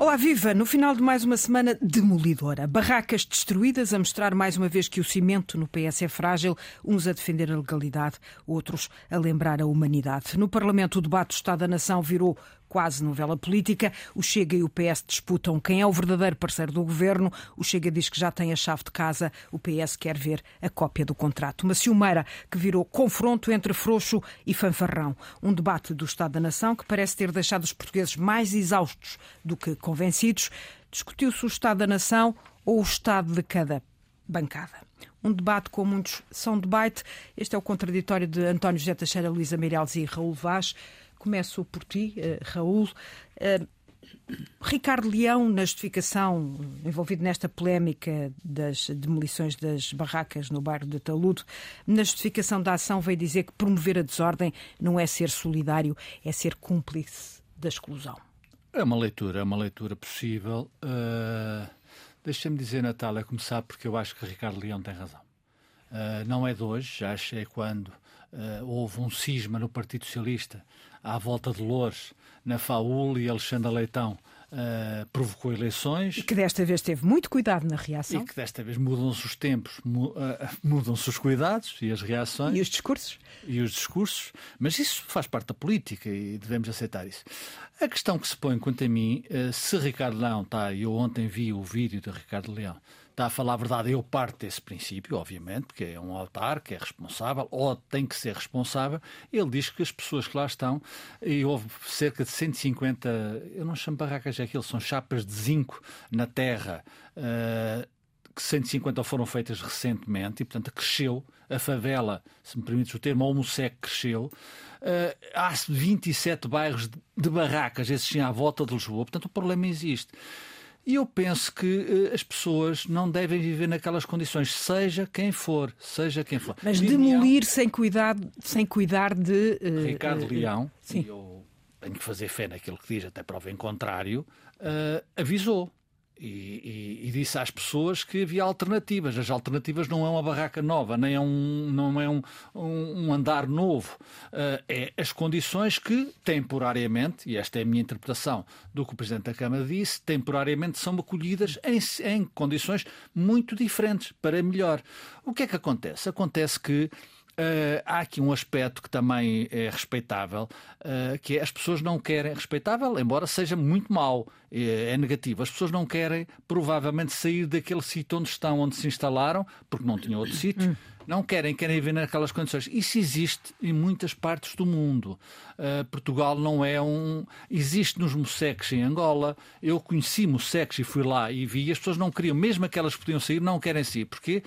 Olá, viva! No final de mais uma semana demolidora. Barracas destruídas a mostrar mais uma vez que o cimento no PS é frágil, uns a defender a legalidade, outros a lembrar a humanidade. No Parlamento, o debate do Estado da Nação virou quase novela política. O Chega e o PS disputam quem é o verdadeiro parceiro do governo. O Chega diz que já tem a chave de casa. O PS quer ver a cópia do contrato. Uma ciumeira que virou confronto entre frouxo e fanfarrão. Um debate do Estado da Nação que parece ter deixado os portugueses mais exaustos do que convencidos. Discutiu-se o Estado da Nação ou o Estado de cada bancada. Um debate com muitos são debate. Este é o contraditório de António José Teixeira, Luísa Meireles e Raul Vaz. Começo por ti, Raul. Ricardo Leão, na justificação, envolvido nesta polémica das demolições das barracas no bairro de Talude, na justificação da ação veio dizer que promover a desordem não é ser solidário, é ser cúmplice da exclusão. É uma leitura possível. Deixa-me dizer, Natália, começar porque eu acho que Ricardo Leão tem razão. Não é de hoje, já é quando houve um cisma no Partido Socialista à volta de Loures, na FAUL, e Alexandre Leitão provocou eleições. E que desta vez teve muito cuidado na reação. E que desta vez mudam-se os tempos, mudam-se os cuidados e as reações. E os discursos. Mas isso faz parte da política e devemos aceitar isso. A questão que se põe quanto a mim, se Ricardo Leão está, eu ontem vi o vídeo de Ricardo Leão, está a falar a verdade, eu parto desse princípio, obviamente, porque é um autarca, é responsável, ou tem que ser responsável. Ele diz que as pessoas que lá estão, e houve cerca de 150, eu não chamo barracas, é aquilo, são chapas de zinco na terra, que 150 foram feitas recentemente, e portanto cresceu, a favela, se me permites o termo, a Almocec cresceu. Há 27 bairros de barracas, esses sim, à volta de Lisboa, portanto o problema existe. E eu penso que as pessoas não devem viver naquelas condições, seja quem for. Mas demolir sem cuidar de... Ricardo Leão, sim. E eu tenho que fazer fé naquilo que diz, até prova em contrário, avisou. E disse às pessoas que havia alternativas. As alternativas não é uma barraca nova, nem não é um andar novo. É as condições que, temporariamente, e esta é a minha interpretação do que o Presidente da Câmara disse, temporariamente são acolhidas em condições muito diferentes, para melhor. O que é que acontece? Acontece que há aqui um aspecto que também é respeitável, que é as pessoas não querem, respeitável, embora seja muito mau, é negativo, as pessoas não querem provavelmente sair daquele sítio onde estão, onde se instalaram, porque não tinham outro sítio, não querem viver naquelas condições. Isso existe em muitas partes do mundo. Portugal não é existe nos moceques em Angola, eu conheci moceques e fui lá e vi, as pessoas não queriam, mesmo aquelas que podiam sair, não querem sair. Porquê?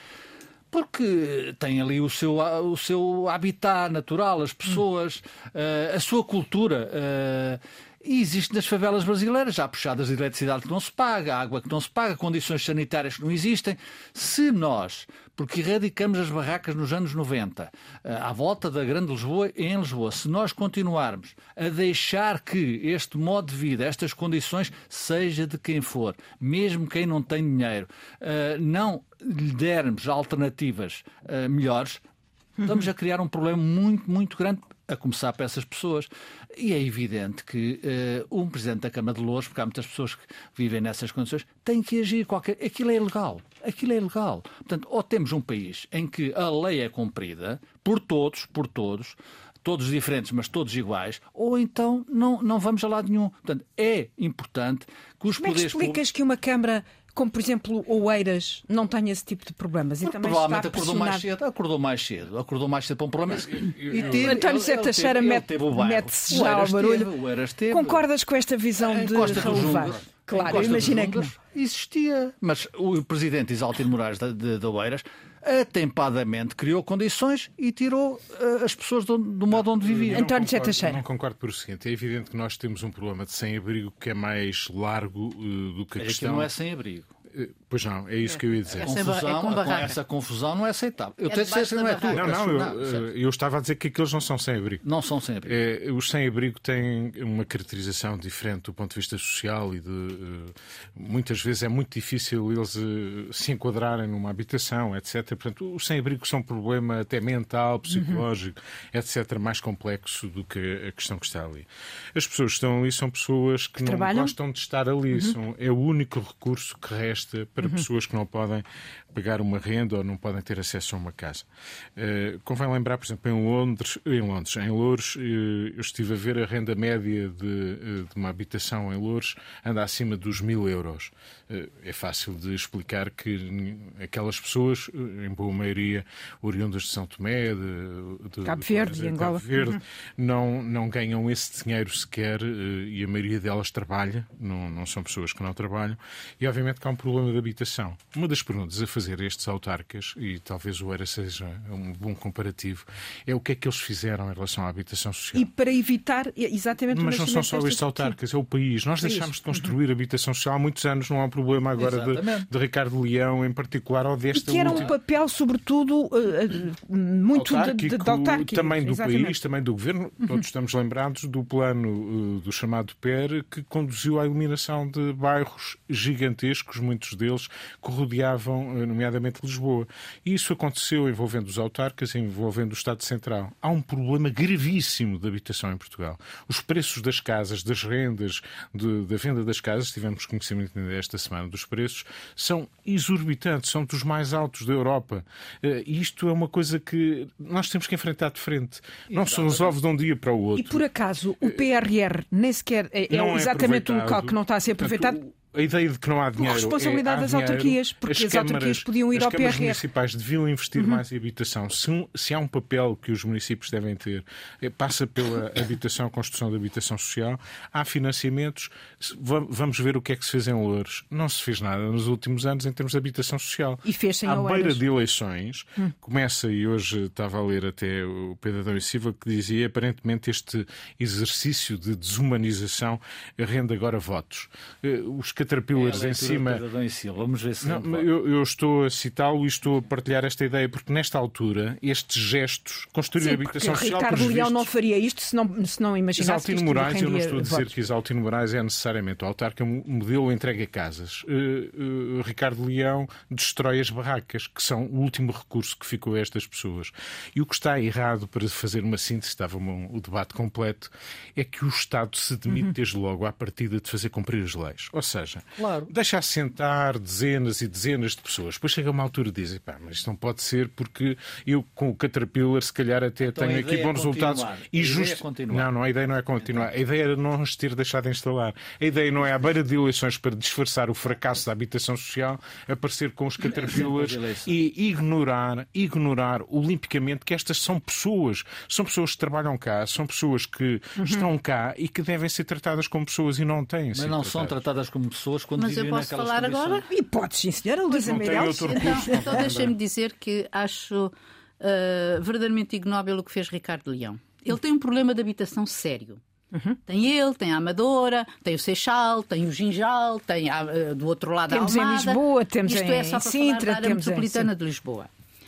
Porque tem ali o seu habitat natural, as pessoas, a sua cultura. E existe nas favelas brasileiras, há puxadas de eletricidade que não se paga, água que não se paga, condições sanitárias que não existem. Se nós, porque erradicamos as barracas nos anos 90, à volta da Grande Lisboa e em Lisboa, se nós continuarmos a deixar que este modo de vida, estas condições, seja de quem for, mesmo quem não tem dinheiro, não lhe dermos alternativas melhores, estamos a criar um problema muito, muito grande, a começar por essas pessoas. E é evidente que um Presidente da Câmara de Loures, porque há muitas pessoas que vivem nessas condições, tem que agir. Aquilo é ilegal. Portanto, ou temos um país em que a lei é cumprida por todos, todos diferentes, mas todos iguais, ou então não vamos a lado nenhum. Portanto, é importante que os poderes... Como é que explicas que uma Câmara, como por exemplo Oeiras, não tenha esse tipo de problemas? E também provavelmente está acordou mais cedo para um problema. António José Teixeira mete-se já ao barulho. Concordas com esta visão de Raul Vaz? Claro, eu imagino que não. Existia, mas o Presidente Isaltino Moraes de Oeiras atempadamente criou condições e tirou as pessoas do modo onde viviam. António José Teixeira. Não concordo por o seguinte, é evidente que nós temos um problema de sem-abrigo que é mais largo do que a questão... Aquilo não é sem-abrigo. Pois não, é isso que eu ia dizer. Essa confusão não é aceitável. Eu tenho certeza que não é tua. Eu estava a dizer que aqueles não são sem-abrigo. Não são sem-abrigo. Os sem-abrigo têm uma caracterização diferente do ponto de vista social e muitas vezes é muito difícil eles se enquadrarem numa habitação, etc. Portanto, os sem-abrigo são um problema até mental, psicológico, etc., mais complexo do que a questão que está ali. As pessoas que estão ali são pessoas que não gostam de estar ali. É o único recurso que resta para pessoas que não podem pagar uma renda ou não podem ter acesso a uma casa. Convém lembrar, por exemplo, em Loures, eu estive a ver a renda média de uma habitação em Loures anda acima dos 1.000 euros. É fácil de explicar que aquelas pessoas, em boa maioria oriundas de São Tomé, de Cabo Verde, Angola, não ganham esse dinheiro sequer, e a maioria delas trabalha, não são pessoas que não trabalham, e obviamente que há um problema de habitação. Uma das perguntas a fazer a estes autarcas, e talvez o ERA seja um bom comparativo, é o que é que eles fizeram em relação à habitação social. E para evitar exatamente o Mas não são só estes autarcas, é o país. Nós deixámos de construir habitação social há muitos anos, não há um problema agora de Ricardo Leão em particular, ou desta e que era um papel, sobretudo, muito autárquico. Também do país, também do governo. Todos estamos lembrados do plano do chamado PER, que conduziu à eliminação de bairros gigantescos, muitos deles que rodeavam, nomeadamente, Lisboa. E isso aconteceu envolvendo os autarcas, envolvendo o Estado Central. Há um problema gravíssimo de habitação em Portugal. Os preços das casas, das rendas, da venda das casas, tivemos conhecimento esta semana dos preços, são exorbitantes, são dos mais altos da Europa. E isto é uma coisa que nós temos que enfrentar de frente. Não se resolve de um dia para o outro. E por acaso o PRR nem sequer é exatamente o local que não está a ser aproveitado? A ideia de que não há dinheiro. Por responsabilidade das autarquias, porque as autarquias podiam ir ao PRR. As câmaras municipais deviam investir mais em habitação. Se há um papel que os municípios devem ter, passa pela habitação, a construção de habitação social. Há financiamentos. Vamos ver o que é que se fez em Loures. Não se fez nada nos últimos anos em termos de habitação social. E fez-se em à beira de eleições, começa, e hoje estava a ler até o Pedro Adão e Silva, que dizia aparentemente este exercício de desumanização rende agora votos. Os caterpillars em cima. Vamos ver se eu estou a citá-lo e estou a partilhar esta ideia, porque nesta altura estes gestos construir a habitação social. Ricardo Leão não faria isto se não imaginasse Exaltino Moraes, eu não estou a dizer que Exaltino Moraes é necessariamente o autarca, um modelo entrega casas. Ricardo Leão destrói as barracas, que são o último recurso que ficou a estas pessoas. E o que está errado, para fazer uma síntese, estava o debate completo, é que o Estado se demite desde logo à partida de fazer cumprir as leis. Ou seja, deixa assentar dezenas e dezenas de pessoas. Depois chega uma altura e dizem, mas isto não pode ser porque eu com o Caterpillar se calhar até tenho aqui bons resultados. E a ideia não é continuar. A ideia era não os ter deixado de instalar. A ideia não é à beira de eleições para disfarçar o fracasso da habitação social, aparecer com os Caterpillars e ignorar olimpicamente que estas são pessoas que trabalham cá, são pessoas que estão cá e que devem ser tratadas como pessoas e não têm. Mas não são tratadas como pessoas quando vivem naquelas condições. Mas eu posso falar agora? E pode, sim, senhora Luísa Meireles. Então deixem-me dizer que acho verdadeiramente ignóbil o que fez Ricardo Leão. Ele tem um problema de habitação sério. Tem ele, tem a Amadora, tem o Seixal, tem o Ginjal, tem do outro lado temos a Almada. Temos em Lisboa, temos Isto é só para Sintra, falar da área metropolitana de Lisboa.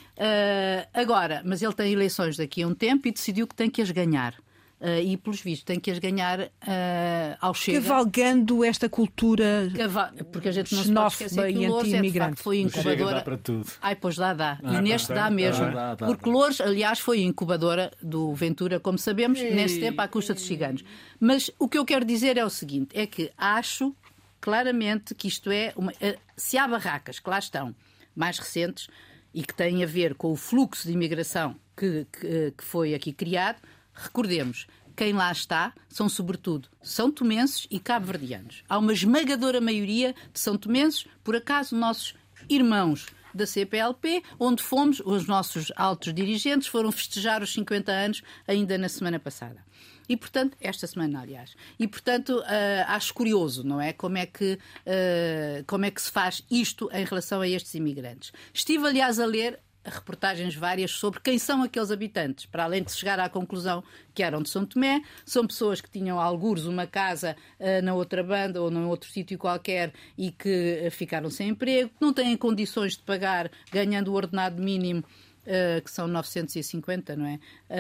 Agora, mas ele tem eleições daqui a um tempo e decidiu que tem que as ganhar. E, pelos vistos, tem que as ganhar ao Chega. Cavalgando esta cultura porque a gente não se pode esquecer que Loures de facto foi incubadora. Dá para tudo. Pois dá. E neste dá mesmo. Porque Loures, aliás, foi incubadora do Ventura, como sabemos, nesse tempo à custa dos ciganos. Mas o que eu quero dizer é o seguinte, é que acho claramente que isto é... se há barracas que lá estão, mais recentes, e que têm a ver com o fluxo de imigração que foi aqui criado, recordemos, quem lá está são sobretudo são-tomenses e cabo-verdianos. Há uma esmagadora maioria de são-tomenses, por acaso nossos irmãos da CPLP, onde fomos, os nossos altos dirigentes foram festejar os 50 anos ainda na semana passada. E, portanto, esta semana, aliás. E, portanto, acho curioso, não é? Como é que se faz isto em relação a estes imigrantes. Estive, aliás, a ler reportagens várias sobre quem são aqueles habitantes, para além de chegar à conclusão que eram de São Tomé. São pessoas que tinham algures uma casa na outra banda ou num outro sítio qualquer e que ficaram sem emprego, não têm condições de pagar, ganhando o ordenado mínimo, que são 950, não é?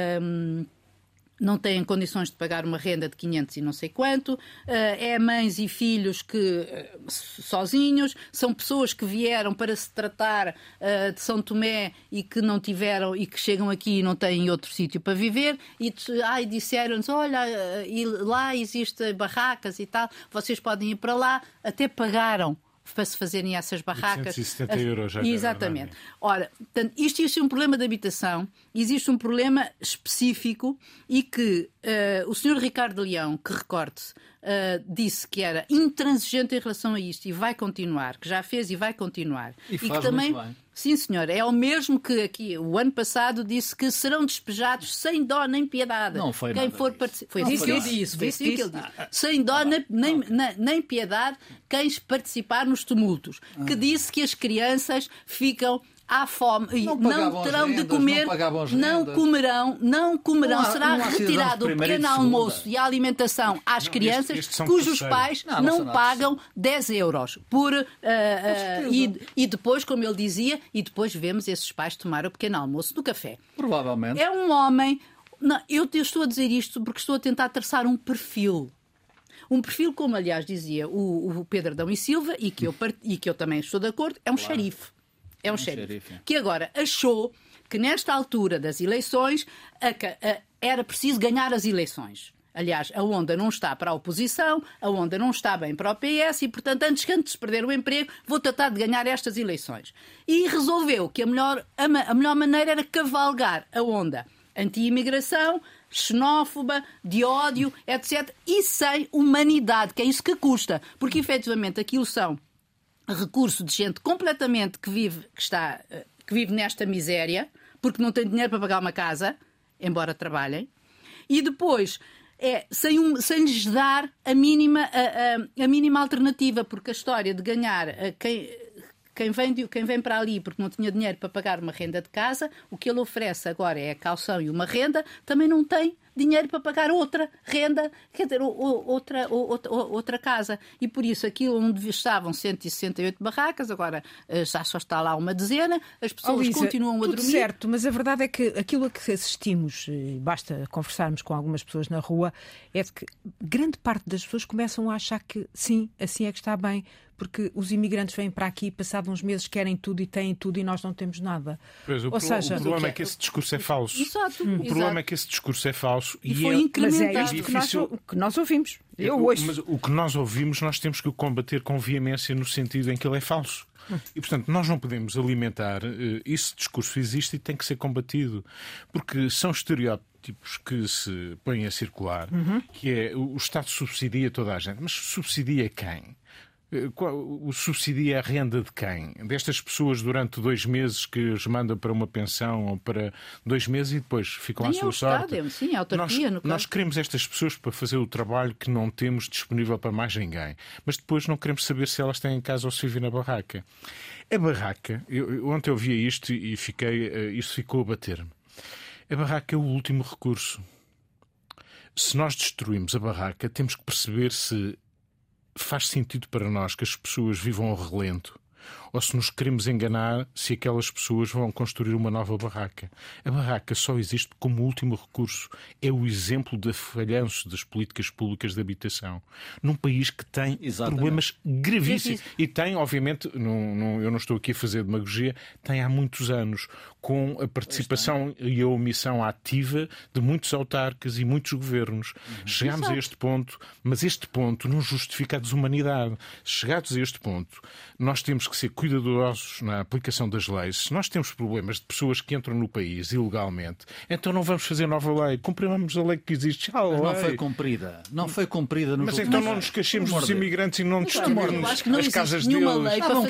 Não têm condições de pagar uma renda de 500 e não sei quanto, é mães e filhos que sozinhos, são pessoas que vieram para se tratar de São Tomé e que não tiveram e que chegam aqui e não têm outro sítio para viver e disseram-nos, olha, lá existem barracas e tal, vocês podem ir para lá, até pagaram para se fazerem essas barracas. 870 euros já. Exatamente. Ora, portanto, isto é um problema de habitação, existe um problema específico e que o Sr. Ricardo Leão, que recorde-se, disse que era intransigente em relação a isto e vai continuar, que já fez e vai continuar. E que faz também, muito bem. sim, senhor, é o mesmo que aqui o ano passado disse que serão despejados sem dó nem piedade. Não foi quem nada for disso. Foi isso que ele disse. Foi isso que ele disse. Sem dó nem piedade quem participar nos tumultos. Que disse que as crianças ficam à fome e não terão de comer, não comerão. Será retirado o pequeno almoço e a alimentação às crianças cujos pais não pagam 10 euros por e depois, como ele dizia, e depois vemos esses pais tomar o pequeno almoço do café. Provavelmente. É um homem. Não, eu estou a dizer isto porque estou a tentar traçar um perfil. Um perfil, como aliás dizia o Pedro Adão e Silva, e que eu também estou de acordo, é um xerife. É um xerife. Que agora achou que nesta altura das eleições era preciso ganhar as eleições. Aliás, a onda não está para a oposição, a onda não está bem para o PS e, portanto, antes de perder o emprego, vou tratar de ganhar estas eleições. E resolveu que a melhor maneira era cavalgar a onda anti-imigração, xenófoba, de ódio, etc. E sem humanidade, que é isso que custa. Porque, efetivamente, aquilo são recurso de gente completamente que vive nesta miséria, porque não tem dinheiro para pagar uma casa, embora trabalhem, e depois sem lhes dar a mínima alternativa, porque a história de ganhar quem vem para ali porque não tinha dinheiro para pagar uma renda de casa, o que ele oferece agora é a caução e uma renda, também não tem dinheiro para pagar outra renda, quer dizer, outra casa. E por isso, aquilo onde estavam 168 barracas, agora já só está lá uma dezena, as pessoas continuam a dormir. Certo, mas a verdade é que aquilo a que assistimos, basta conversarmos com algumas pessoas na rua, é de que grande parte das pessoas começam a achar que sim, assim é que está bem, porque os imigrantes vêm para aqui, passados uns meses querem tudo e têm tudo e nós não temos nada. Pois, o problema é que esse discurso é falso. Exato. O problema é que esse discurso é falso e foi incrementado. Mas é isto que nós ouvimos. Mas o que nós ouvimos nós temos que o combater com veemência no sentido em que ele é falso. E, portanto, nós não podemos alimentar esse discurso existe e tem que ser combatido. Porque são estereótipos que se põem a circular, que é o Estado subsidia toda a gente. Mas subsidia quem? O subsidia a renda de quem? Destas pessoas durante 2 meses que os mandam para uma pensão ou para 2 meses e depois ficam à sua sorte. Sim, a autarquia, nós queremos estas pessoas para fazer o trabalho que não temos disponível para mais ninguém. Mas depois não queremos saber se elas têm em casa ou se vivem na barraca. A barraca, ontem eu via isto e isso ficou a bater-me. A barraca é o último recurso. Se nós destruímos a barraca, temos que perceber se faz sentido para nós que as pessoas vivam ao relento ou se nos queremos enganar se aquelas pessoas vão construir uma nova barraca. A barraca só existe como último recurso. É o exemplo de falhanço das políticas públicas de habitação. Num país que tem problemas gravíssimos. E tem, obviamente, eu não estou aqui a fazer demagogia, tem há muitos anos, com a participação e a omissão ativa de muitos autarcas e muitos governos. Chegámos a este ponto, mas este ponto não justifica a desumanidade. Chegados a este ponto, nós temos que ser cuidadosos na aplicação das leis. Se nós temos problemas de pessoas que entram no país ilegalmente, então não vamos fazer nova lei. Cumprimos a lei que existe. Mas não foi cumprida. Não foi cumprida. Mas então não nos queixemos dos imigrantes e não destruímos as casas deles. Estavam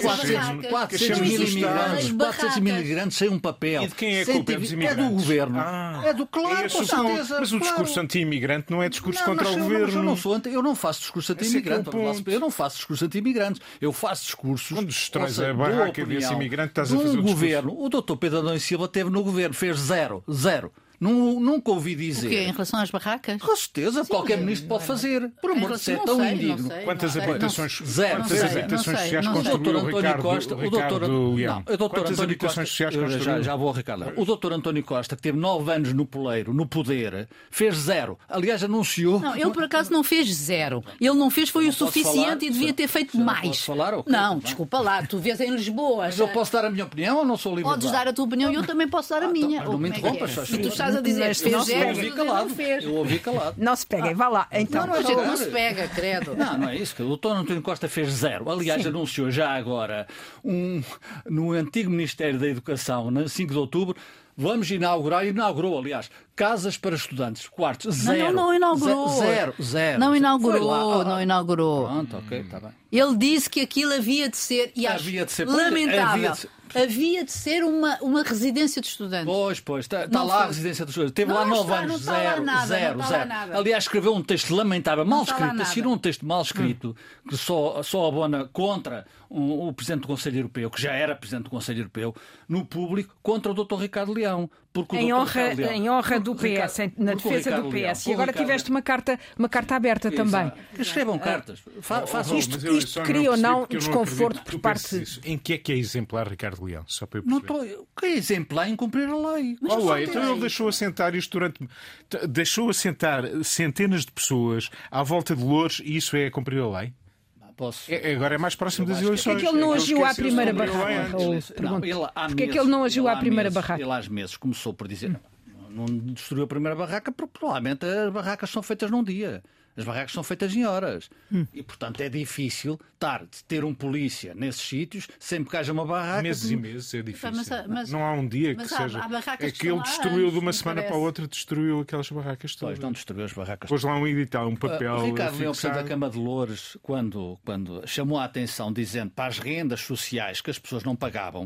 400 mil imigrantes sem um papel. E de quem é a culpa? Dos imigrantes? É do governo. É do claro, com certeza. Mas o discurso anti-imigrante não é discurso contra o governo. Eu não faço discurso anti-imigrante. Eu não faço discurso anti-imigrantes. Eu faço discursos. Quando destróis a barraca desse imigrante, estás a fazer o governo. O doutor Pedro Adão e Silva esteve no governo, fez zero. Nunca ouvi dizer. O quê? Em relação às barracas? Com certeza, qualquer ministro pode fazer. Por amor de ser tão indigno. Quantas habitações sociais construiu o Ricardo Leão? Quantas habitações sociais construiu? Já vou ao Ricardo Leão. O doutor António Costa, que teve 9 anos no poleiro, no poder, fez zero. Aliás, anunciou... Não, ele por acaso não fez zero. Ele não fez foi o suficiente e devia ter feito mais. Posso falar? Não, desculpa lá, tu vês em Lisboa. Mas eu posso dar a minha opinião ou não sou livre? Podes dar a tua opinião e eu também posso dar a minha. Não me interrompas. E tu estás a dizer que fez zero. Eu ouvi calado. Não se peguem, vá lá. Então. Não se pega, credo. Não é isso. O doutor António Costa fez zero. Aliás, anunciou já agora no antigo Ministério da Educação, no 5 de outubro, vamos inaugurou, aliás, casas para estudantes, quartos, zero. Não inaugurou. Zero. Não inaugurou. Pronto, ok, está bem. Ele disse que aquilo havia de ser, e acho lamentável. Havia de ser uma residência de estudantes. Pois, está lá a residência de estudantes. Teve lá 9 anos, zero. Aliás, escreveu um texto lamentável, mal escrito, assinou um texto mal escrito, que só abona contra o Presidente do Conselho Europeu, que já era Presidente do Conselho Europeu, no público, contra o Dr. Ricardo Leão. Em honra do PS, na defesa do PS. E agora tiveste uma carta aberta também. Escrevam cartas. Façam isto cria ou não desconforto por parte... Disso. Em que é exemplar Ricardo Leão? Só para eu perceber. Que é exemplar em cumprir a lei? Qual lei? Então ele deixou assentar isto deixou assentar centenas de pessoas à volta de Loures e isso é cumprir a lei? Agora é mais próximo das eleições. Porquê é que ele não agiu à primeira barraca? Porquê é que ele não agiu à primeira barraca? Ele às meses começou por dizer não destruiu a primeira barraca porque provavelmente as barracas são feitas num dia. As barracas são feitas em horas. E, portanto, é difícil ter um polícia nesses sítios sempre que haja uma barraca. Meses e meses é difícil. Não há um dia que seja. É que ele destruiu de uma semana para a outra, destruiu aquelas barracas todas. Pois, não destruiu as barracas todas. Pôs lá um edital, um papel. O Ricardo Leão, Presidente da Câmara de Loures, quando chamou a atenção dizendo para as rendas sociais que as pessoas não pagavam,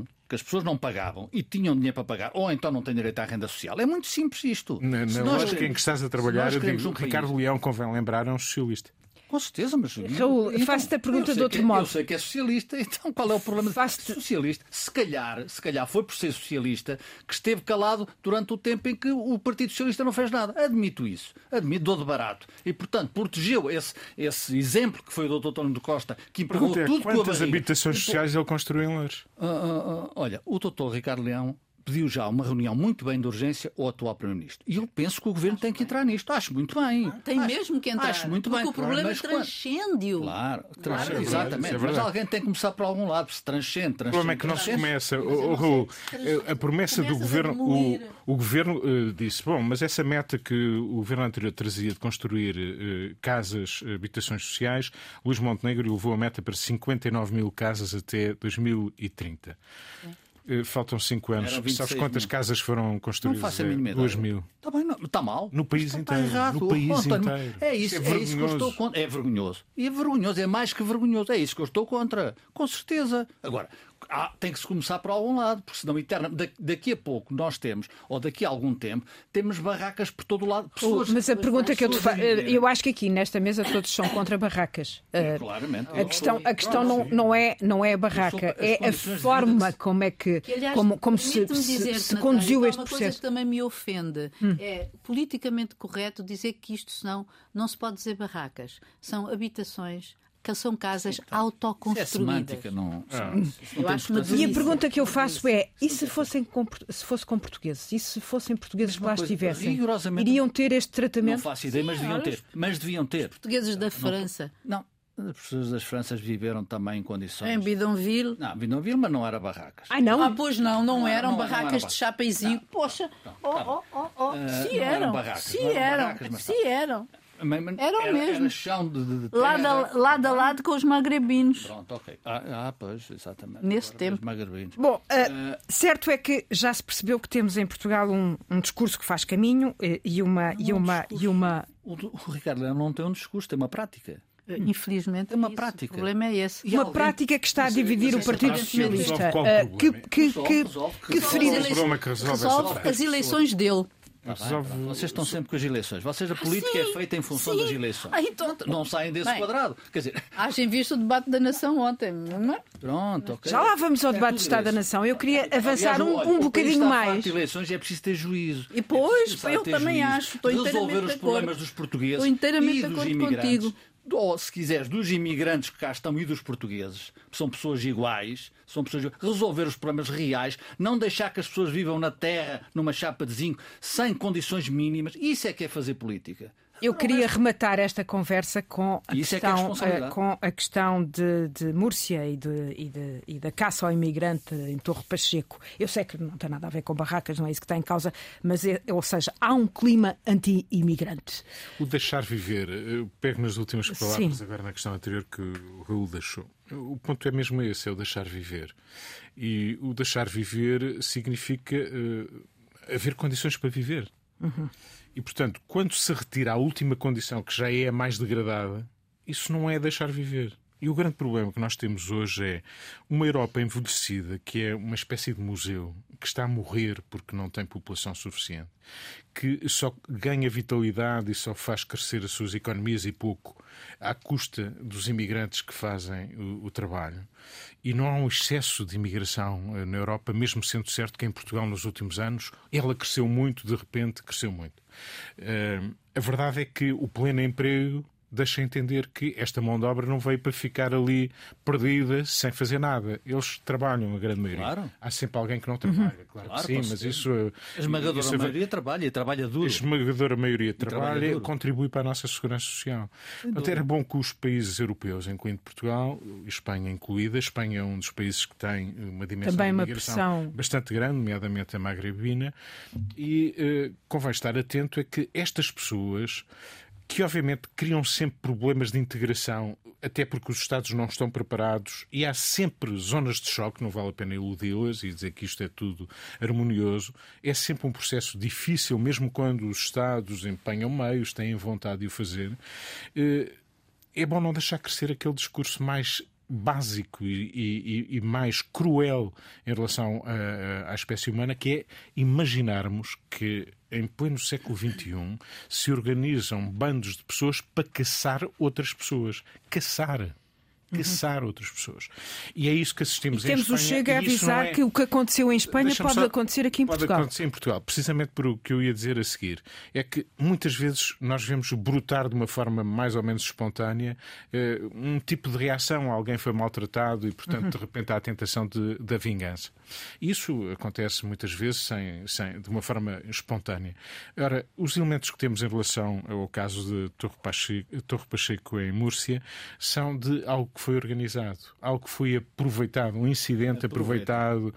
e tinham dinheiro para pagar, ou então não têm direito à renda social. É muito simples isto. Na lógica em que estás a trabalhar, eu digo, Ricardo Leão, convém lembrar, é um socialista. Com certeza, mas... Raul, faço-te a pergunta de outro modo. Eu sei que é socialista, então qual é o problema de socialista? Se calhar foi por ser socialista que esteve calado durante o tempo em que o Partido Socialista não fez nada. Admito isso. Dou de barato. E, portanto, protegeu esse exemplo que foi o Dr. António Costa, que empregou tudo com a barriga. Quantas habitações sociais ele construiu em Loures? Olha, o Dr. Ricardo Leão pediu já uma reunião muito bem de urgência ao atual Primeiro-Ministro. E eu penso que o Governo tem que entrar nisto. Acho muito bem. Tem mesmo que entrar. Acho muito bem. Porque o problema transcende-o. Claro, exatamente. Mas alguém tem que começar por algum lado. Se transcende. O problema é que não se começa. A promessa do Governo... O Governo disse, mas essa meta que o Governo anterior trazia de construir casas, habitações sociais, Luís Montenegro levou a meta para 59 mil casas até 2030. Faltam 5 anos. Sabes quantas casas foram construídas? Não faço a mínima ideia. 2 mil. Está bem, está mal. No país inteiro. No país inteiro. É isso que eu estou contra. É vergonhoso. E é vergonhoso, é mais que vergonhoso. É isso que eu estou contra. Com certeza. Agora, tem que se começar por algum lado, porque senão daqui a pouco nós temos, ou daqui a algum tempo, temos barracas por todo o lado. Mas a pergunta que eu te faço, eu acho que aqui nesta mesa todos são contra barracas. Claramente. A questão não é a barraca, é a forma como é que como se conduziu este processo. Uma coisa que também me ofende é politicamente correto dizer que isto não se pode dizer barracas, são habitações. Que são casas autoconstruídas. É semântica, não e a pergunta que eu faço é: e se fosse com portugueses? E se fossem portugueses que lá estivessem? Iriam ter este tratamento? Não faço ideia, mas deviam ter. Portugueses da França. Não. As pessoas das Franças viveram também em condições... Em Bidonville? Não, Bidonville, mas não era barracas. Não? Pois não eram barracas de chapeizinho. Poxa, se eram. Eram mesmo. Era chão de lado a lado com os magrebinos. Pronto, ok. Pois, exatamente. Nesse tempo. Bom, certo é que já se percebeu que temos em Portugal um discurso que faz caminho e uma... O Ricardo Leão não tem um discurso, tem uma prática. Infelizmente, é uma prática. O problema é esse. Uma prática que está a dividir o Partido Socialista. Que feridas... Resolve as eleições dele. Vocês estão sempre com as eleições. A política é feita em função das eleições. Então, não saem desse quadrado. Quer dizer... Hagem visto o debate da nação ontem. Pronto, okay. Já lá vamos ao debate do Estado da Nação. Eu queria avançar um bocadinho mais. De eleições é preciso ter juízo. E pois, eu também acho. Resolver os problemas dos portugueses e dos imigrantes. Contigo. Ou, se quiseres, dos imigrantes que cá estão e dos portugueses, são pessoas iguais, resolver os problemas reais, não deixar que as pessoas vivam na terra, numa chapa de zinco, sem condições mínimas. Isso é que é fazer política. Eu queria rematar esta conversa com a questão de Múrcia e da caça ao imigrante em Torre Pacheco. Eu sei que não tem nada a ver com barracas, não é isso que está em causa, mas, ou seja, há um clima anti-imigrante. O deixar viver, eu pego nas últimas palavras agora na questão anterior que o Raul deixou. O ponto é mesmo esse, é o deixar viver. E o deixar viver significa haver condições para viver. Uhum. E, portanto, quando se retira a última condição, que já é a mais degradada, isso não é deixar viver. E o grande problema que nós temos hoje é uma Europa envelhecida, que é uma espécie de museu, que está a morrer porque não tem população suficiente, que só ganha vitalidade e só faz crescer as suas economias e pouco à custa dos imigrantes que fazem o trabalho. E não há um excesso de imigração na Europa, mesmo sendo certo que em Portugal, nos últimos anos, ela cresceu muito, de repente cresceu muito. A verdade é que o pleno emprego deixa entender que esta mão de obra não veio para ficar ali perdida sem fazer nada. Eles trabalham, a grande maioria. Claro. Há sempre alguém que não trabalha, claro que sim, mas isso... A esmagadora maioria trabalha e trabalha duro. A esmagadora maioria trabalha e contribui para a nossa segurança social. Portanto, era bom que os países europeus, incluindo Portugal, Espanha incluída, Espanha é um dos países que tem uma dimensão também de imigração bastante grande, nomeadamente a magrebina, e convém estar atento a que estas pessoas, que obviamente criam sempre problemas de integração, até porque os Estados não estão preparados e há sempre zonas de choque, não vale a pena iludi-las e dizer que isto é tudo harmonioso. É sempre um processo difícil, mesmo quando os Estados empenham meios, têm vontade de o fazer. É bom não deixar crescer aquele discurso mais básico e mais cruel em relação à espécie humana, que é imaginarmos que em pleno século XXI se organizam bandos de pessoas para caçar outras pessoas. Caçar outras pessoas. E é isso que assistimos em Espanha. Temos o Chega a avisar que o que aconteceu em Espanha pode acontecer aqui em Portugal. Pode acontecer em Portugal. Precisamente por o que eu ia dizer a seguir. É que muitas vezes nós vemos brotar de uma forma mais ou menos espontânea um tipo de reação. Alguém foi maltratado e, portanto, de repente há a tentação da vingança. Isso acontece muitas vezes de uma forma espontânea. Ora, os elementos que temos em relação ao caso de Torre Pacheco em Múrcia são de algo que foi organizado, algo que foi aproveitado, um incidente aproveitado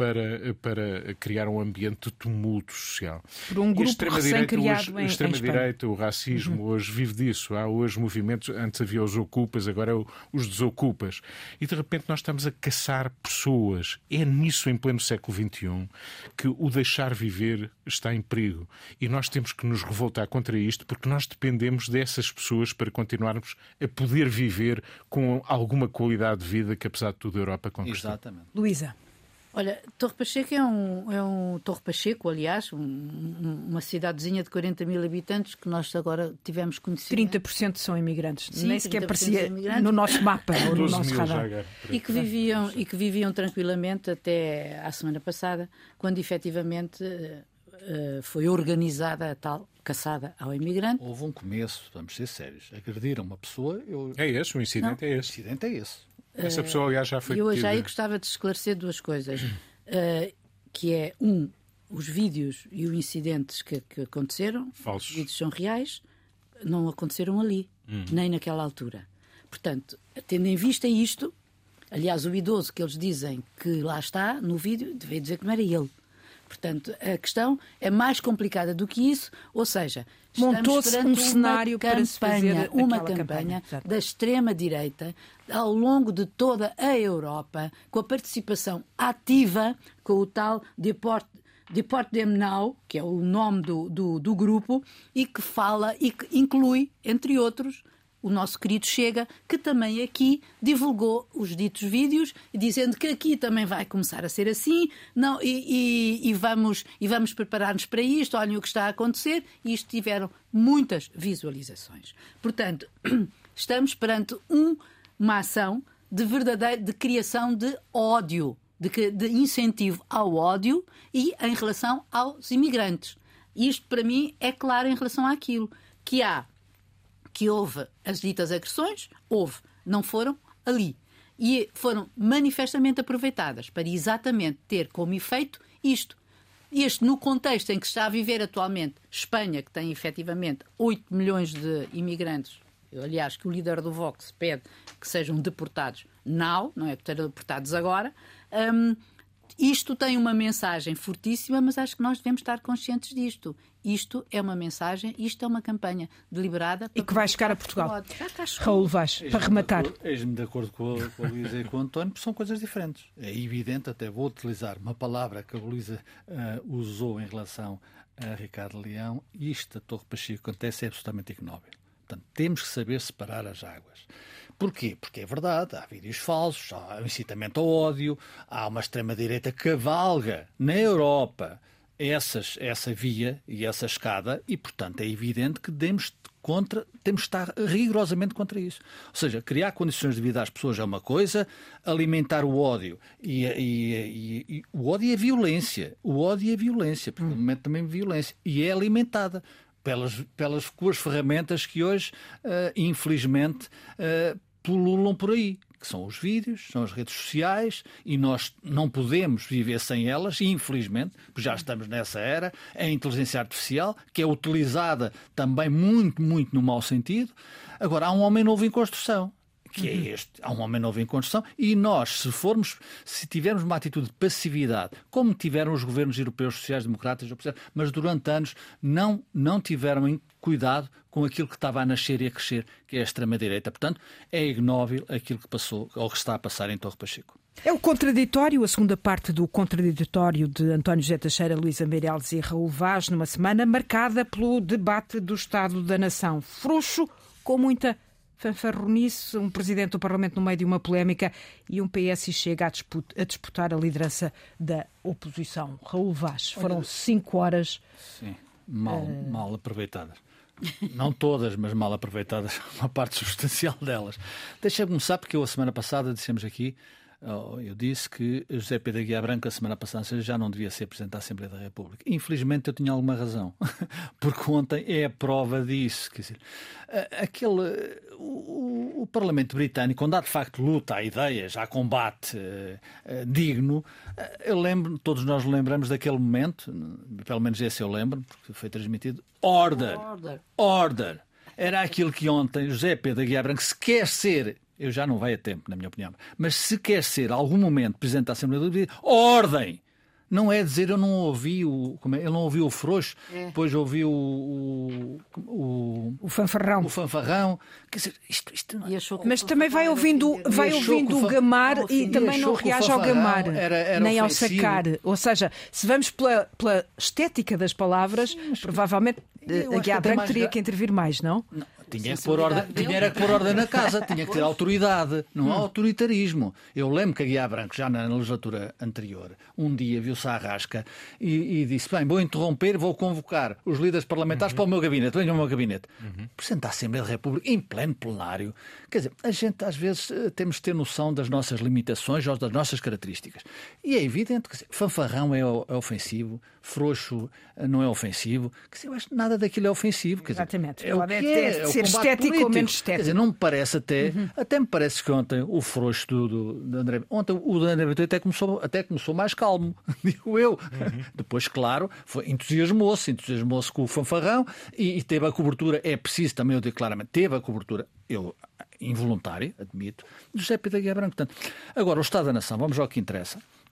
para criar um ambiente de tumulto social. Por um grupo recém-criado A extrema-direita, o racismo, hoje vive disso. Há hoje movimentos, antes havia os ocupas, agora é os desocupas. E de repente nós estamos a caçar pessoas. É nisso, em pleno século XXI, que o deixar viver está em perigo. E nós temos que nos revoltar contra isto, porque nós dependemos dessas pessoas para continuarmos a poder viver com alguma qualidade de vida que, apesar de tudo, a Europa conquistou. Exatamente. Luísa. Olha, Torre Pacheco é um Torre Pacheco, aliás, uma cidadezinha de 40 mil habitantes que nós agora tivemos conhecimento. 30% são imigrantes. Sim, nem sequer aparecia no nosso mapa ou no nosso radar. E que viviam tranquilamente até à semana passada, quando efetivamente foi organizada a tal caçada ao imigrante. Houve um começo, vamos ser sérios. Agrediram uma pessoa... É esse, o incidente é esse. O incidente é esse. Essa pessoa, aliás, já foi detida. Eu já aí gostava de esclarecer duas coisas. Que é, os vídeos e os incidentes que aconteceram, falsos. Os vídeos são reais, não aconteceram ali, nem naquela altura. Portanto, tendo em vista isto, aliás, o idoso que eles dizem que lá está no vídeo, devia dizer que não era ele. Portanto, a questão é mais complicada do que isso, ou seja, montou-se um cenário para se fazer uma campanha da extrema-direita ao longo de toda a Europa, com a participação ativa, com o tal Deport Them Now, que é o nome do grupo, e que fala e que inclui, entre outros, o nosso querido Chega, que também aqui divulgou os ditos vídeos, dizendo que aqui também vai começar a ser assim, não, e vamos preparar-nos para isto, olhem o que está a acontecer, e isto tiveram muitas visualizações. Portanto, estamos perante uma ação de criação de ódio, de incentivo ao ódio e em relação aos imigrantes. Isto, para mim, é claro em relação àquilo que houve as ditas agressões, não foram ali. E foram manifestamente aproveitadas para exatamente ter como efeito isto. Este, no contexto em que está a viver atualmente Espanha, que tem efetivamente 8 milhões de imigrantes, aliás, que o líder do Vox pede que sejam deportados não é que sejam deportados agora, isto tem uma mensagem fortíssima, mas acho que nós devemos estar conscientes disto. Isto é uma mensagem, isto é uma campanha deliberada. E que vai chegar a Portugal. Raul Vaz, para rematar. Eis-me de acordo com a Luísa e com o António, porque são coisas diferentes. É evidente, até vou utilizar uma palavra que a Luísa usou em relação a Ricardo Leão. Isto a Torre Pacheco acontece é absolutamente ignóbil. Portanto, temos que saber separar as águas. Porquê? Porque é verdade, há vídeos falsos, há incitamento ao ódio, há uma extrema-direita que cavalga na Europa essa via e essa escada e, portanto, é evidente que temos de estar rigorosamente contra isso. Ou seja, criar condições de vida às pessoas é uma coisa, alimentar o ódio. E o ódio é violência. O ódio é violência, porque no momento também é violência. E é alimentada pelas ferramentas que hoje, infelizmente, pululam por aí, que são os vídeos, são as redes sociais, e nós não podemos viver sem elas, infelizmente, porque já estamos nessa era, a inteligência artificial, que é utilizada também muito, muito no mau sentido. Agora, há um homem novo em construção, que é este. Há um homem novo em construção e nós, se tivermos uma atitude de passividade, como tiveram os governos europeus sociais-democratas, mas durante anos não tiveram cuidado com aquilo que estava a nascer e a crescer, que é a extrema-direita. Portanto, é ignóbil aquilo que passou ou que está a passar em Torre Pacheco. É o contraditório, a segunda parte do contraditório de António José Teixeira, Luísa Meireles e Raul Vaz, numa semana marcada pelo debate do Estado da Nação. Frouxo, com muita fanfarronice, um presidente do Parlamento no meio de uma polémica e um PS chega a disputar a liderança da oposição. Raul Vaz, foram 5 horas... Sim, mal aproveitadas. Não todas, mas mal aproveitadas, uma parte substancial delas. Deixa-me começar, porque a semana passada dissemos aqui, eu disse que José Pedro Aguiar Branco a semana passada já não devia ser Presidente da Assembleia da República. Infelizmente eu tinha alguma razão, porque ontem é a prova disso. Quer dizer, o Parlamento Britânico, onde há de facto luta, há ideias, há combate digno, todos nós lembramos daquele momento, pelo menos esse eu lembro, porque foi transmitido, Order. Era aquilo que ontem José Pedro Aguiar Branco, se quer ser... Eu já não vai a tempo, na minha opinião. Mas se quer ser, algum momento, Presidente da Assembleia da República, ordem! Não é dizer eu não ouvi ele não ouviu o Frouxo, depois ouviu o fanfarrão. O fanfarrão. Quer dizer, isto não é... Mas também vai ouvindo o gamar e também não reage ao gamar, nem ao sacar. Ou seja, se vamos pela estética das palavras, provavelmente Aguiar Branco teria que intervir mais, não? Não. Tinha que pôr ordem na casa, tinha que ter autoridade, não há autoritarismo. Eu lembro que Aguiar Branco, já na legislatura anterior, um dia viu-se à rasca e disse: bem, vou interromper, vou convocar os líderes parlamentares para o meu gabinete. Venham ao meu gabinete. Presidente da Assembleia da República, em pleno plenário. Quer dizer, a gente às vezes temos de ter noção das nossas limitações ou das nossas características. E é evidente que fanfarrão é ofensivo, Frouxo não é ofensivo. Quer dizer, eu acho que nada daquilo é ofensivo. Quer dizer, exatamente. É o que é ser estético político. Ou menos estético. Quer dizer, não me parece até me parece que ontem o Frouxo do André... Ontem o do André Ventura até começou mais calmo, digo eu. Depois, claro, entusiasmou-se com o fanfarrão e teve a cobertura, é preciso também eu digo claramente, teve a cobertura, involuntária, admito, de José Pedro Aguiar Branco. Portanto, agora, o Estado da Nação, vamos ao que interessa.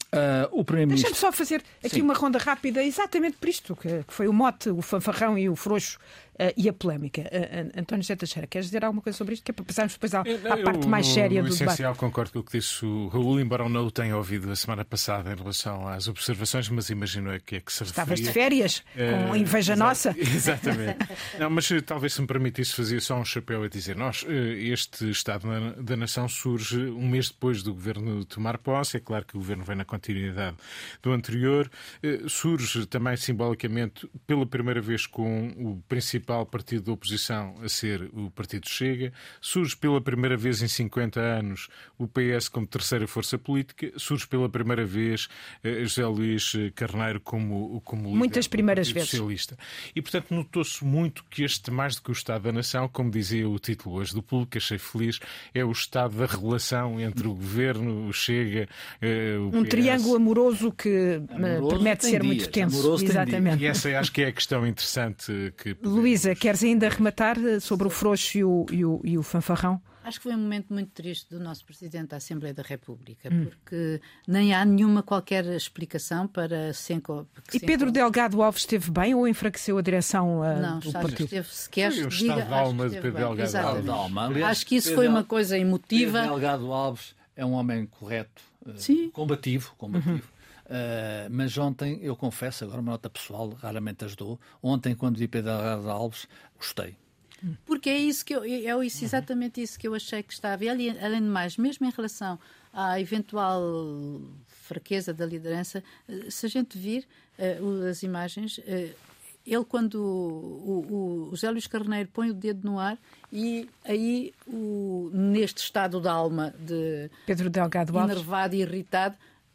O Primeiro-Ministro... Deixa-me só fazer aqui uma ronda rápida, exatamente por isto, que foi o mote, o fanfarrão e o frouxo e a polémica. António José Teixeira, queres dizer alguma coisa sobre isto? Que é para passarmos depois à parte mais séria do debate. No essencial, concordo com o que disse o Raul, embora não o tenha ouvido a semana passada em relação às observações, mas imagino a que é que se referia. Estavas de férias, com inveja nossa. Exatamente. Não, mas talvez se me permitisse fazer só um chapéu a dizer, este Estado da Nação surge um mês depois do Governo tomar posse, é claro que o Governo vem na continuidade do anterior, surge também simbolicamente pela primeira vez com o principal partido da oposição a ser o Partido Chega, surge pela primeira vez em 50 anos o PS como terceira força política, surge pela primeira vez José Luís Carneiro como muitas líder primeiras do Partido Socialista. E, portanto, notou-se muito que este, mais do que o Estado da Nação, como dizia o título hoje do Público, achei feliz, é o estado da relação entre o Governo, o Chega, o PS. Triângulo amoroso que promete ser muito tenso. Exatamente. E essa acho que é a questão interessante que... Luísa, queres ainda arrematar sobre o frouxo e o fanfarrão? Acho que foi um momento muito triste do nosso Presidente da Assembleia da República, porque nem há nenhuma qualquer explicação para... E Pedro Delgado Alves esteve bem ou enfraqueceu a direção do partido? Não, esteve sequer. O estado de alma de Pedro Delgado Alves. Acho que isso foi uma coisa emotiva. Pedro Delgado Alves é um homem correto, combativo. Mas ontem, eu confesso, agora uma nota pessoal, raramente as dou. Ontem, quando vi Pedro Delgado Alves, gostei. Porque é exatamente isso que eu achei que estava. E além de mais, mesmo em relação à eventual fraqueza da liderança, se a gente vir as imagens, ele quando o José Luís Carneiro põe o dedo no ar e aí neste estado de alma de Pedro Delgado Alves, enervado e irritado,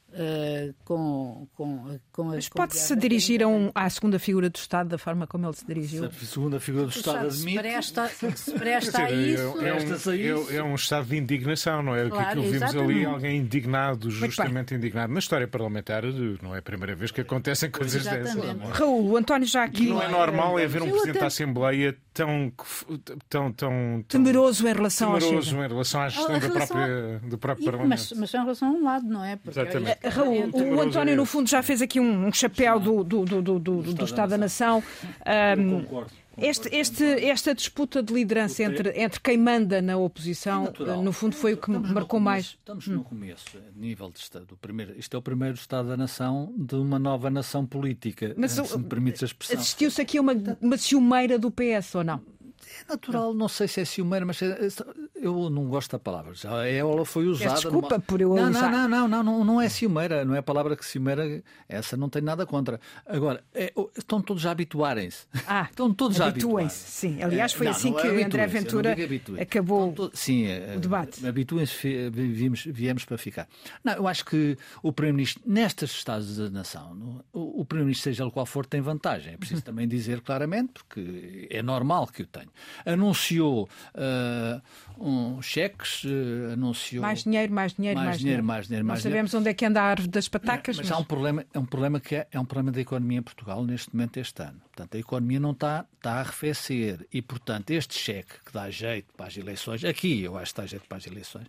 mas pode-se dirigir à segunda figura do Estado da forma como ele se dirigiu? A segunda figura do Estado admite. Se presta a isso. É um estado de indignação, não é? Claro, que vimos exatamente. ali alguém indignado, justamente indignado. Na história parlamentar não é a primeira vez que acontecem coisas dessas. Não é? Raul, o António já aqui... Não é normal haver um Presidente da Assembleia tão temeroso em relação ao Chega. Temeroso em relação à gestão do próprio Parlamento. Mas em relação a um lado, não é? Porque exatamente. Raul, o António, no fundo, já fez aqui um chapéu do Estado da Nação. Concordo. Esta disputa de liderança entre quem manda na oposição, no fundo, foi o que marcou mais. Estamos no começo, a nível do primeiro. Isto é o primeiro Estado da Nação de uma nova nação política, mas, se me permites a expressão. Assistiu-se aqui a uma ciumeira do PS, ou não? É natural, não sei se é ciumeira, mas eu não gosto da palavra. Ela foi usada. Desculpa por eu usar. Não é ciumeira, não é a palavra que ciumeira, essa não tem nada contra. Agora, estão todos a habituarem-se. Estão todos a habituem-se. Sim, aliás, foi assim que André Ventura acabou o debate. Habituem-se, viemos para ficar. Não, eu acho que o Primeiro-Ministro, nestes Estados da Nação, o Primeiro-Ministro, seja ele qual for, tem vantagem. É preciso também dizer claramente, porque é normal que o tenha. Anunciou cheques, anunciou... Mais dinheiro. Não sabemos onde é que anda a árvore das patacas. Mas há um problema que é um problema da economia em Portugal neste momento, este ano. Portanto, a economia não está a arrefecer e, portanto, este cheque que dá jeito para as eleições, aqui eu acho que dá jeito para as eleições,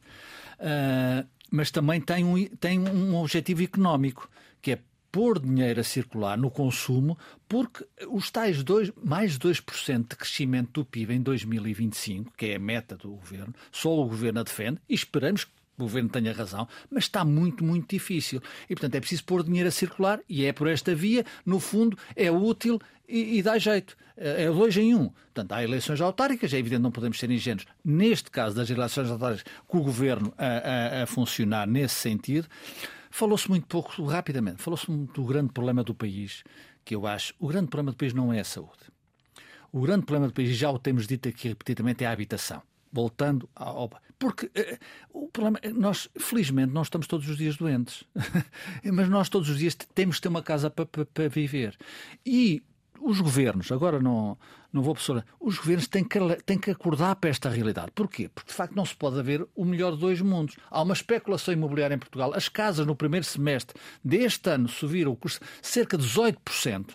mas também tem um objetivo económico, que é pôr dinheiro a circular no consumo, porque os tais mais de 2% de crescimento do PIB em 2025, que é a meta do Governo, só o Governo a defende, e esperamos que o Governo tenha razão, mas está muito, muito difícil. E, portanto, é preciso pôr dinheiro a circular, e é por esta via, no fundo, é útil e dá jeito. É 2 em 1. Portanto, há eleições autárquicas, é evidente, não podemos ser ingênuos. Neste caso das eleições autárquicas, com o Governo a funcionar nesse sentido, falou-se muito pouco, rapidamente, falou-se do grande problema do país, que eu acho, o grande problema do país não é a saúde. O grande problema do país, já o temos dito aqui repetidamente, é a habitação. Voltando ao... Porque o problema, felizmente, nós estamos todos os dias doentes. Mas nós todos os dias temos de ter uma casa para viver. E os governos, agora não vou professora, os governos têm que acordar para esta realidade. Porquê? Porque, de facto, não se pode haver o melhor de 2 mundos. Há uma especulação imobiliária em Portugal. As casas, no primeiro semestre deste ano, subiram o custo cerca de 18%.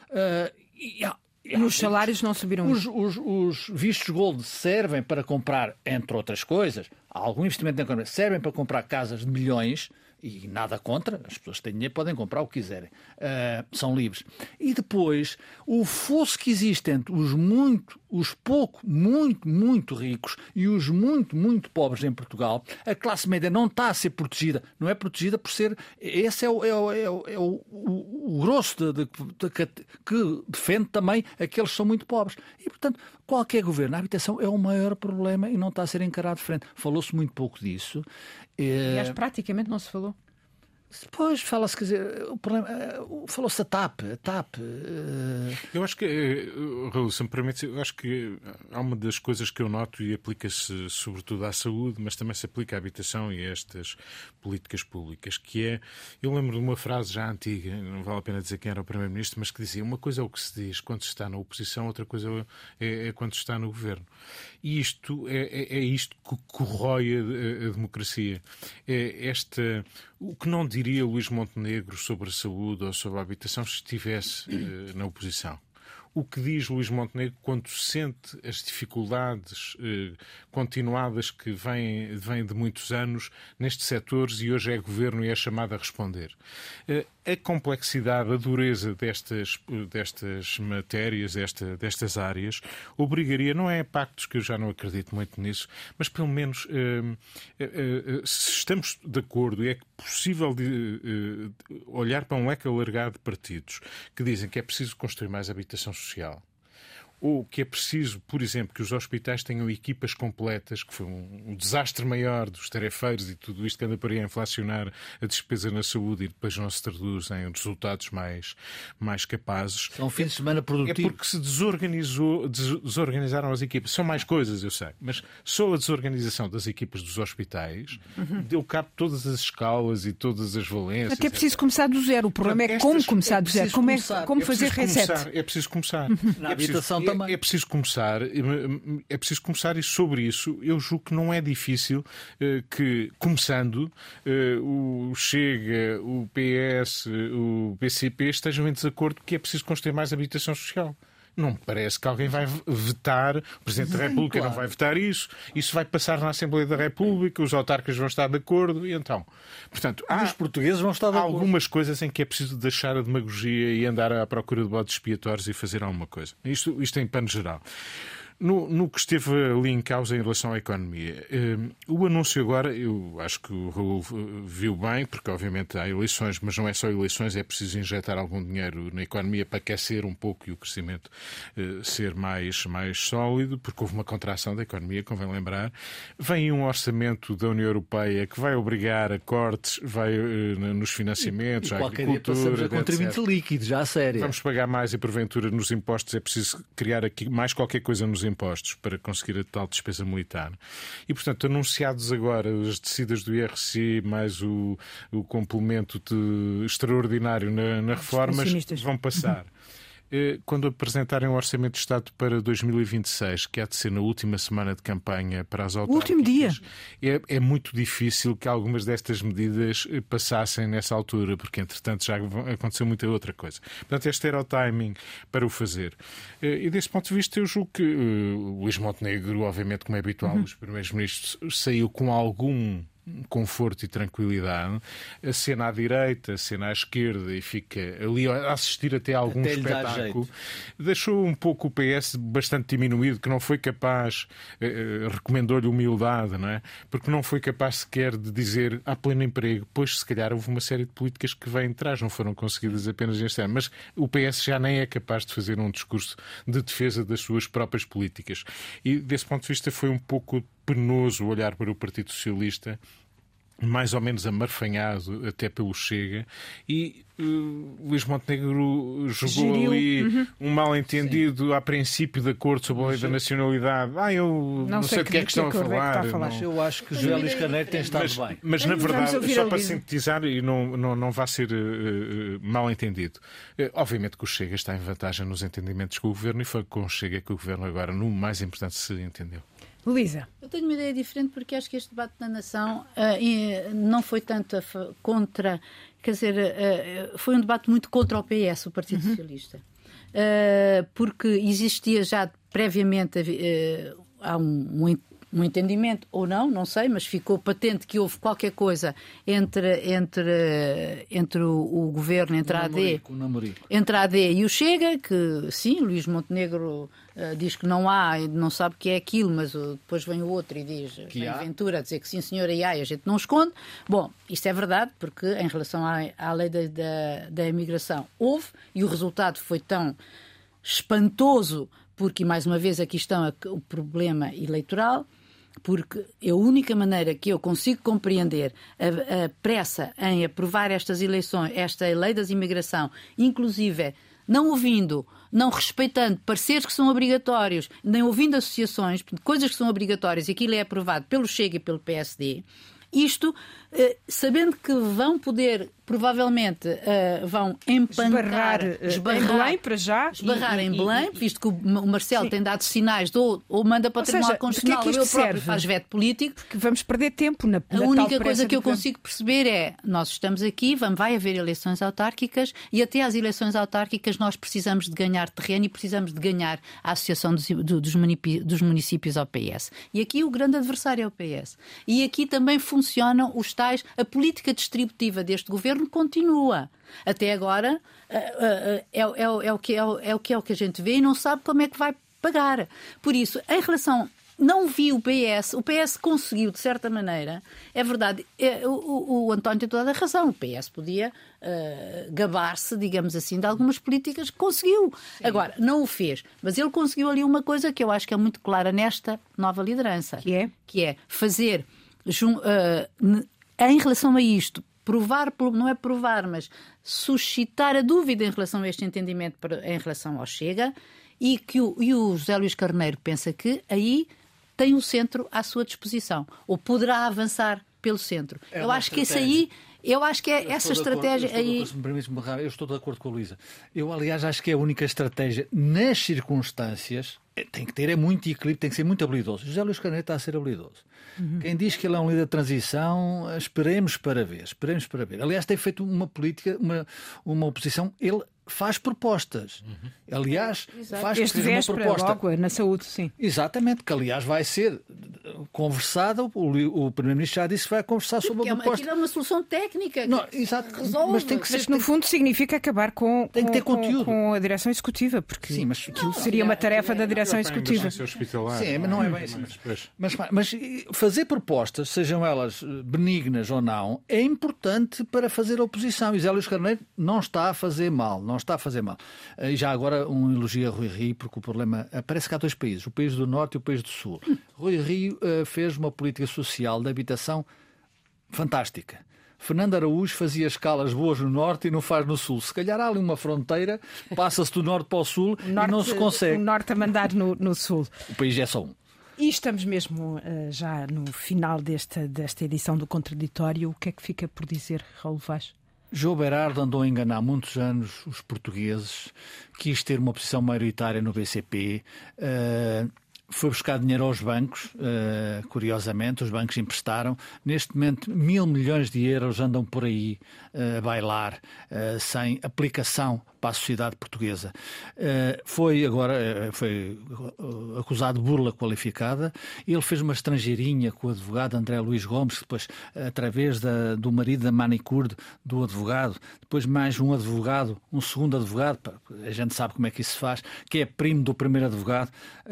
E os salários não subiram. Os vistos gold servem para comprar, entre outras coisas, algum investimento na economia, servem para comprar casas de milhões E nada contra, as pessoas que têm dinheiro podem comprar o que quiserem, são livres. E depois, o fosso que existe entre os pouco, muito ricos e os muito pobres em Portugal, a classe média não está a ser protegida, não é protegida por ser... Esse é o grosso que defende também aqueles que são muito pobres. E, portanto, qualquer governo, a habitação é o maior problema e não está a ser encarado de frente. Falou-se muito pouco disso. Aliás, praticamente não se falou. Depois fala-se, quer dizer, o problema, falou-se a TAP. Eu acho que, Raul, se me permite, eu acho que há uma das coisas que eu noto e aplica-se sobretudo à saúde, mas também se aplica à habitação e a estas políticas públicas, que é, eu lembro de uma frase já antiga, não vale a pena dizer quem era o Primeiro-Ministro, mas que dizia, uma coisa é o que se diz quando se está na oposição, outra coisa é quando se está no governo. E isto é isto que corrói a democracia. O que não diria Luís Montenegro sobre a saúde ou sobre a habitação se estivesse na oposição? O que diz Luís Montenegro quando sente as dificuldades continuadas que vêm de muitos anos nestes setores e hoje é governo e é chamado a responder? A complexidade, a dureza destas matérias, destas áreas, obrigaria, não é pactos, que eu já não acredito muito nisso, mas pelo menos se estamos de acordo e é possível olhar para um leque alargado de partidos que dizem que é preciso construir mais habitação social, ou que é preciso, por exemplo, que os hospitais tenham equipas completas, que foi um desastre maior dos tarefeiros e tudo isto que anda para aí a inflacionar a despesa na saúde e depois não se traduz em resultados mais capazes. São fins de semana produtivos. É porque se desorganizaram as equipas. São mais coisas, eu sei, mas só a desorganização das equipas dos hospitais deu cabo de todas as escalas e todas as valências. Até é preciso começar do zero. O problema é como começar do zero. Como fazer reset. É preciso começar. Na habitação também. É preciso começar e sobre isso eu julgo que não é difícil que, começando, o Chega, o PS, o PCP estejam em desacordo que é preciso construir mais habitação social. Não me parece que alguém vai vetar, o Presidente da República não vai vetar isso vai passar na Assembleia da República, os autarcas vão estar de acordo, e então. Portanto, os portugueses vão estar de acordo. Há algumas coisas em que é preciso deixar a demagogia e andar à procura de bodes expiatórios e fazer alguma coisa. Isto em pano geral. No que esteve ali em causa em relação à economia, o anúncio agora, eu acho que o Raul viu bem, porque obviamente há eleições, mas não é só eleições, é preciso injetar algum dinheiro na economia para aquecer um pouco e o crescimento ser mais sólido, porque houve uma contração da economia, convém lembrar. Vem um orçamento da União Europeia que vai obrigar a cortes, vai nos financiamentos, à agricultura, qualquer dia passamos a contribuinte líquido, já a sério. Vamos pagar mais e porventura nos impostos é preciso criar aqui mais qualquer coisa nos impostos para conseguir a tal despesa militar. E, portanto, anunciados agora as descidas do IRC mais o complemento extraordinário na reforma, vão passar. Quando apresentarem o Orçamento de Estado para 2026, que há de ser na última semana de campanha para as autárquicas, último dia. É muito difícil que algumas destas medidas passassem nessa altura, porque entretanto já aconteceu muita outra coisa. Portanto, este era o timing para o fazer. E desse ponto de vista eu julgo que Luís Montenegro, obviamente como é habitual, os primeiros ministros, saiu com algum conforto e tranquilidade, a cena à direita, a cena à esquerda, e fica ali a assistir até a algum espetáculo. Deixou um pouco o PS bastante diminuído, que não foi capaz, recomendou-lhe humildade, não é? Porque não foi capaz sequer de dizer há pleno emprego, pois se calhar houve uma série de políticas que vêm atrás, não foram conseguidas apenas este ano, mas o PS já nem é capaz de fazer um discurso de defesa das suas próprias políticas. E desse ponto de vista foi um pouco penoso olhar para o Partido Socialista, mais ou menos amarfanhado até pelo Chega, e Luís Montenegro jogou ali um mal-entendido a princípio de acordo sobre a lei da nacionalidade. Eu não sei do que é que estão a falar. Eu acho que José Luís Carneiro tem estado bem. Mas na verdade, só para sintetizar e não vai ser mal-entendido, obviamente que o Chega está em vantagem nos entendimentos com o Governo, e foi com o Chega que o Governo agora, no mais importante, se entendeu. Luísa. Eu tenho uma ideia diferente, porque acho que este debate na nação não foi tanto contra, quer dizer, foi um debate muito contra o PS, o Partido Socialista, porque existia já previamente há um entendimento ou não sei, mas ficou patente que houve qualquer coisa entre o governo, entre a AD e o Chega, que sim, Luís Montenegro diz que não há, não sabe o que é aquilo, mas depois vem o outro e diz, vem Ventura a dizer que sim senhora e a gente não esconde. Bom, isto é verdade, porque em relação à lei da imigração houve, e o resultado foi tão espantoso, porque mais uma vez aqui está o problema eleitoral, porque a única maneira que eu consigo compreender a pressa em aprovar estas eleições, esta lei da imigração, inclusive não ouvindo, não respeitando pareceres que são obrigatórios, nem ouvindo associações, coisas que são obrigatórias, e aquilo é aprovado pelo Chega e pelo PSD, isto, sabendo que vão poder, provavelmente, vão empancar, esbarrar em Belém, para já. Esbarrar em Belém, visto que o Marcelo tem dado sinais ou manda para o Tribunal Constitucional, ou ele próprio faz veto político. Porque vamos perder tempo na A única coisa que eu consigo perceber é, nós estamos aqui, vai haver eleições autárquicas, e até às eleições autárquicas nós precisamos de ganhar terreno e precisamos de ganhar a Associação dos Municípios ao PS. E aqui o grande adversário é o PS. E aqui também funcionam os tais... A política distributiva deste governo continua. Até agora é o que a gente vê e não sabe como é que vai pagar. Por isso, em relação... Não vi o PS conseguiu, de certa maneira, é verdade, o António tem toda a razão, o PS podia gabar-se, digamos assim, de algumas políticas que conseguiu. Sim. Agora, não o fez, mas ele conseguiu ali uma coisa que eu acho que é muito clara nesta nova liderança, que é fazer, em relação a isto, não é provar, mas suscitar a dúvida em relação a este entendimento em relação ao Chega, e o José Luís Carneiro pensa que aí tem o centro à sua disposição, ou poderá avançar pelo centro. Eu acho que isso aí... Eu acho que é essa estratégia aí... Eu estou de acordo com a Luísa. Eu, aliás, acho que é a única estratégia nas circunstâncias. Tem que ter muito equilíbrio, tem que ser muito habilidoso. José Luís Carneiro está a ser habilidoso. Quem diz que ele é um líder de transição, esperemos para ver. Aliás, tem feito uma política, uma oposição... Ele faz propostas. Aliás, faz uma proposta logo na saúde, sim. Exatamente, que aliás vai ser conversada. O Primeiro-Ministro já disse que vai conversar sobre a proposta. Aquilo é uma solução técnica. Não, exato, resolve. Mas tem que ser. Mas no fundo significa acabar com a direção executiva, porque sim, mas aquilo seria uma tarefa da direção executiva. Sim, mas não é bem assim. Mas fazer propostas, sejam elas benignas ou não, é importante para fazer oposição. E José Luís Carneiro não está a fazer mal. E já agora um elogio a Rui Rio, porque o problema... Parece que há dois países, o país do Norte e o país do Sul. Rui Rio fez uma política social de habitação fantástica. Fernando Araújo fazia escalas boas no Norte e não faz no Sul. Se calhar há ali uma fronteira, passa-se do Norte para o Sul e não se consegue. O Norte a mandar no Sul. O país é só um. E estamos mesmo já no final desta edição do Contraditório. O que é que fica por dizer, Raul Vaz? João Berardo andou a enganar há muitos anos os portugueses, quis ter uma posição maioritária no BCP, foi buscar dinheiro aos bancos, curiosamente, os bancos emprestaram. Neste momento, 1.000 milhões de euros andam por aí a bailar, sem aplicação para a sociedade portuguesa. Foi acusado de burla qualificada. Ele fez uma estrangeirinha com o advogado André Luís Gomes, depois, através do marido da manicure do advogado, depois mais um advogado, um segundo advogado, a gente sabe como é que isso se faz, que é primo do primeiro advogado.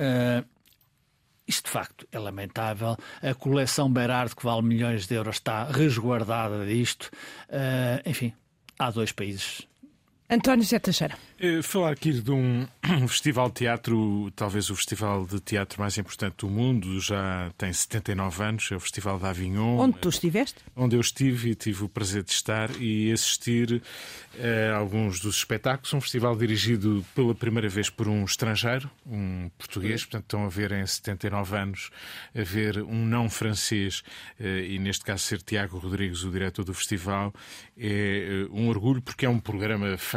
Isto, de facto, é lamentável. A coleção Berardo, que vale milhões de euros, está resguardada disto. Enfim, há dois países. António José Teixeira. Falar aqui de um festival de teatro, talvez o festival de teatro mais importante do mundo, já tem 79 anos, é o Festival de Avignon. Onde tu estiveste? Onde eu estive e tive o prazer de estar e assistir a alguns dos espetáculos. Um festival dirigido pela primeira vez por um estrangeiro, um português, portanto estão a ver em 79 anos, a ver um não francês, e neste caso ser Tiago Rodrigues, o diretor do festival, é um orgulho porque é um programa fantástico.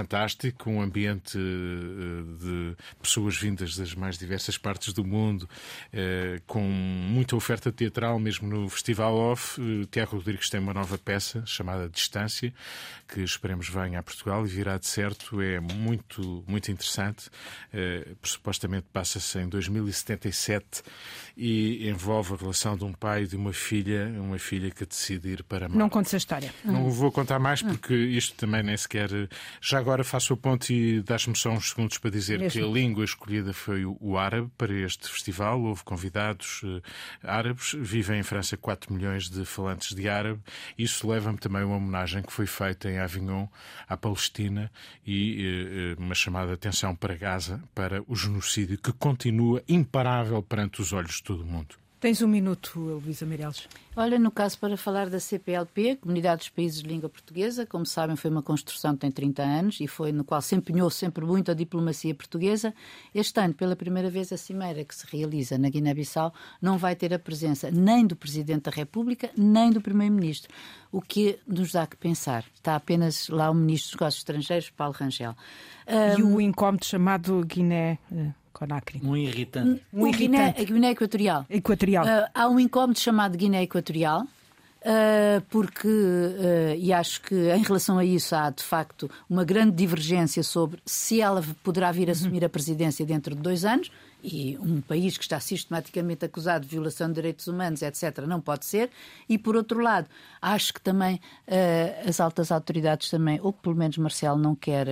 fantástico, um ambiente de pessoas vindas das mais diversas partes do mundo, com muita oferta teatral, mesmo no Festival Off. Tiago Rodrigues tem uma nova peça chamada Distância, que esperemos venha a Portugal e virá de certo. É muito, muito interessante. Supostamente passa-se em 2077 e envolve a relação de um pai e de uma filha que decide ir para Marte. Não contes a história. Não vou contar mais porque isto também nem sequer... Já agora faço o ponto e dás-me só uns segundos para dizer que a língua escolhida foi o árabe para este festival. Houve convidados árabes. Vivem em França 4 milhões de falantes de árabe. Isso leva-me também a uma homenagem que foi feita em Avignon à Palestina e uma chamada de atenção para Gaza, para o genocídio que continua imparável perante os olhos de todo o mundo. Tens um minuto, Luísa Meireles. Olha, no caso, para falar da CPLP, Comunidade dos Países de Língua Portuguesa, como sabem, foi uma construção que tem 30 anos e foi no qual se empenhou sempre muito a diplomacia portuguesa. Este ano, pela primeira vez, a cimeira que se realiza na Guiné-Bissau não vai ter a presença nem do Presidente da República, nem do Primeiro-Ministro, o que nos dá que pensar. Está apenas lá o Ministro dos Negócios Estrangeiros, Paulo Rangel. E o incómodo chamado Guiné... Conakry. Um irritante. A Guiné Equatorial. Há um incómodo chamado Guiné Equatorial, porque, e acho que em relação a isso há de facto uma grande divergência sobre se ela poderá vir a assumir a presidência dentro de 2 anos, e um país que está sistematicamente acusado de violação de direitos humanos, etc., não pode ser. E, por outro lado, acho que também as altas autoridades também, ou pelo menos Marcelo não quer...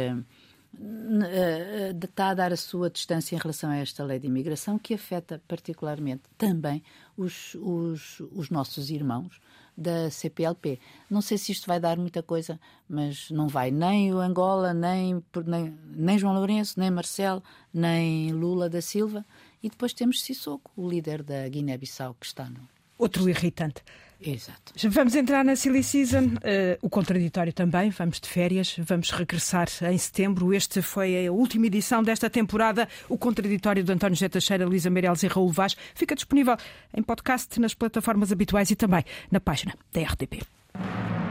está a dar a sua distância em relação a esta lei de imigração, que afeta particularmente também os nossos irmãos da CPLP. Não sei se isto vai dar muita coisa, mas não vai nem o Angola, nem João Lourenço, nem Marcelo, nem Lula da Silva. E depois temos Sissoko, o líder da Guiné-Bissau, que está no... Outro irritante. Exato. Vamos entrar na Silly Season, o contraditório também, vamos de férias, vamos regressar em setembro. Este foi a última edição desta temporada. O contraditório de António José Teixeira, Luísa Meireles e Raul Vaz fica disponível em podcast nas plataformas habituais e também na página da RTP.